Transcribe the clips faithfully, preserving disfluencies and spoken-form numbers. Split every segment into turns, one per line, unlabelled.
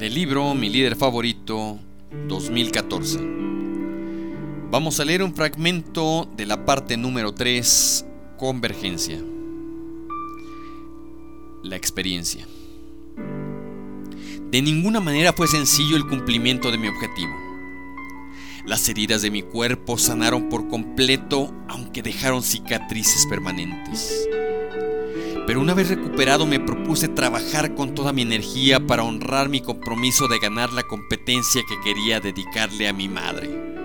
Del libro Mi líder favorito, dos mil catorce. Vamos a leer un fragmento de la parte número tres, Convergencia. La experiencia. De ninguna manera fue sencillo el cumplimiento de mi objetivo. Las heridas de mi cuerpo sanaron por completo, aunque dejaron cicatrices permanentes. Pero una vez recuperado me propuse trabajar con toda mi energía para honrar mi compromiso de ganar la competencia que quería dedicarle a mi madre.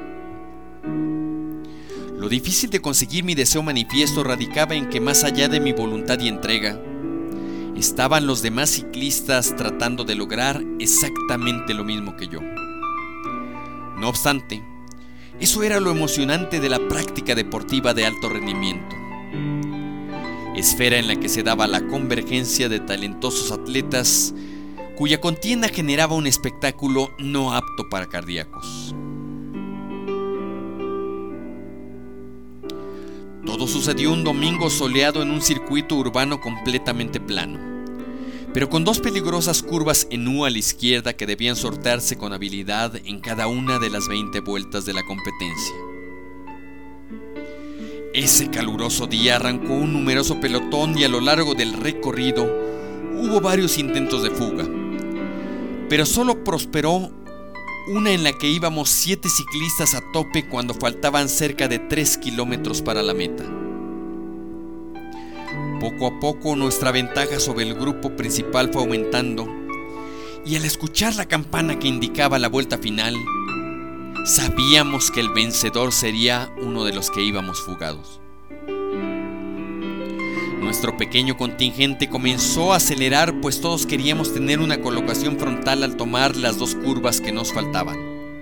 Lo difícil de conseguir mi deseo manifiesto radicaba en que más allá de mi voluntad y entrega, estaban los demás ciclistas tratando de lograr exactamente lo mismo que yo. No obstante, eso era lo emocionante de la práctica deportiva de alto rendimiento. Esfera en la que se daba la convergencia de talentosos atletas, cuya contienda generaba un espectáculo no apto para cardíacos. Todo sucedió un domingo soleado en un circuito urbano completamente plano, pero con dos peligrosas curvas en U a la izquierda que debían sortearse con habilidad en cada una de las veinte vueltas de la competencia. Ese caluroso día arrancó un numeroso pelotón y a lo largo del recorrido hubo varios intentos de fuga, pero solo prosperó una en la que íbamos siete ciclistas a tope cuando faltaban cerca de tres kilómetros para la meta. Poco a poco nuestra ventaja sobre el grupo principal fue aumentando, y al escuchar la campana que indicaba la vuelta final, sabíamos que el vencedor sería uno de los que íbamos fugados. Nuestro pequeño contingente comenzó a acelerar, pues todos queríamos tener una colocación frontal al tomar las dos curvas que nos faltaban.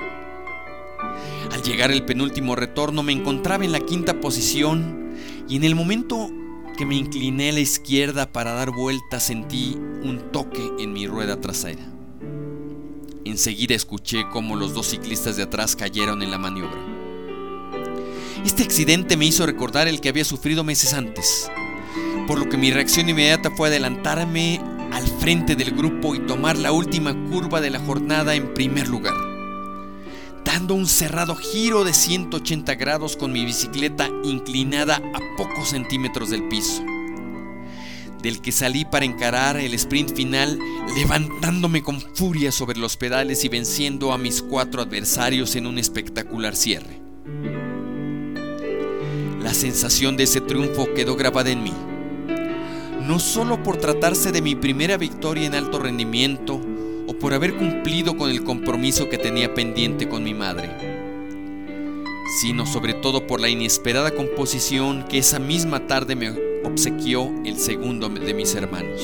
Al llegar el penúltimo retorno me encontraba en la quinta posición, y en el momento que me incliné a la izquierda para dar vuelta sentí un toque en mi rueda trasera. Enseguida escuché cómo los dos ciclistas de atrás cayeron en la maniobra. Este accidente me hizo recordar el que había sufrido meses antes, por lo que mi reacción inmediata fue adelantarme al frente del grupo y tomar la última curva de la jornada en primer lugar, dando un cerrado giro de ciento ochenta grados con mi bicicleta inclinada a pocos centímetros del piso, del que salí para encarar el sprint final, levantándome con furia sobre los pedales y venciendo a mis cuatro adversarios en un espectacular cierre. La sensación de ese triunfo quedó grabada en mí, no solo por tratarse de mi primera victoria en alto rendimiento o por haber cumplido con el compromiso que tenía pendiente con mi madre, sino sobre todo por la inesperada composición que esa misma tarde me obsequió el segundo de mis hermanos.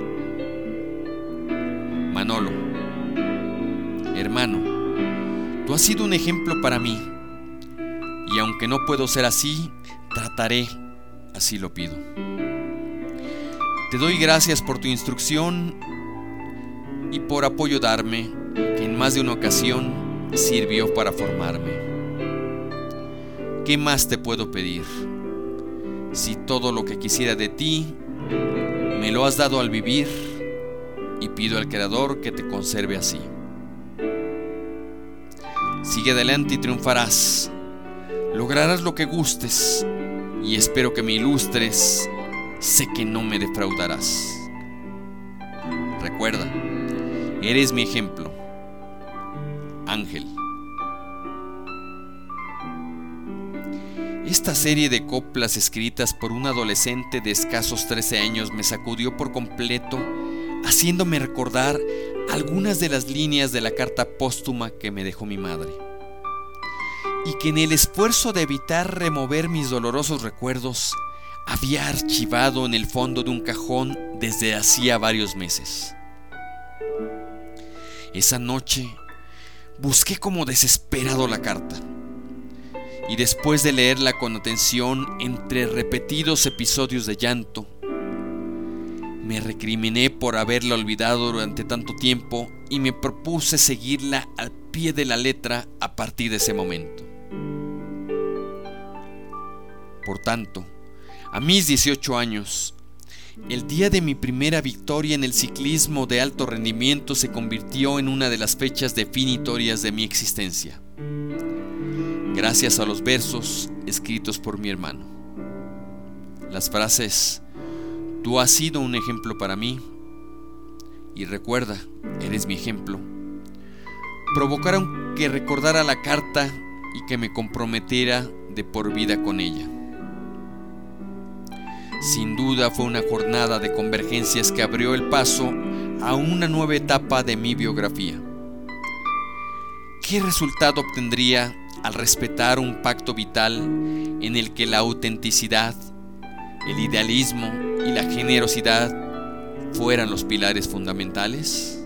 Manolo, hermano, tú has sido un ejemplo para mí, y aunque no puedo ser así, trataré, así lo pido. Te doy gracias por tu instrucción y por apoyo darme, que en más de una ocasión sirvió para formarme. ¿Qué más te puedo pedir? Si todo lo que quisiera de ti me lo has dado al vivir, y pido al Creador que te conserve así. Sigue adelante y triunfarás. Lograrás lo que gustes, y espero que me ilustres. Sé que no me defraudarás. Recuerda, eres mi ejemplo. Ángel. Esta serie de coplas escritas por un adolescente de escasos trece años me sacudió por completo, haciéndome recordar algunas de las líneas de la carta póstuma que me dejó mi madre, y que en el esfuerzo de evitar remover mis dolorosos recuerdos había archivado en el fondo de un cajón desde hacía varios meses. Esa noche busqué como desesperado la carta, y después de leerla con atención entre repetidos episodios de llanto, me recriminé por haberla olvidado durante tanto tiempo y me propuse seguirla al pie de la letra a partir de ese momento. Por tanto, a mis dieciocho años, El día de mi primera victoria en el ciclismo de alto rendimiento se convirtió en una de las fechas definitorias de mi existencia, gracias a los versos escritos por mi hermano. Las frases "Tú has sido un ejemplo para mí" y "Recuerda, eres mi ejemplo" provocaron que recordara la carta y que me comprometiera de por vida con ella. Sin duda fue una jornada de convergencias que abrió el paso a una nueva etapa de mi biografía. ¿Qué resultado obtendría al respetar un pacto vital en el que la autenticidad, el idealismo y la generosidad fueran los pilares fundamentales?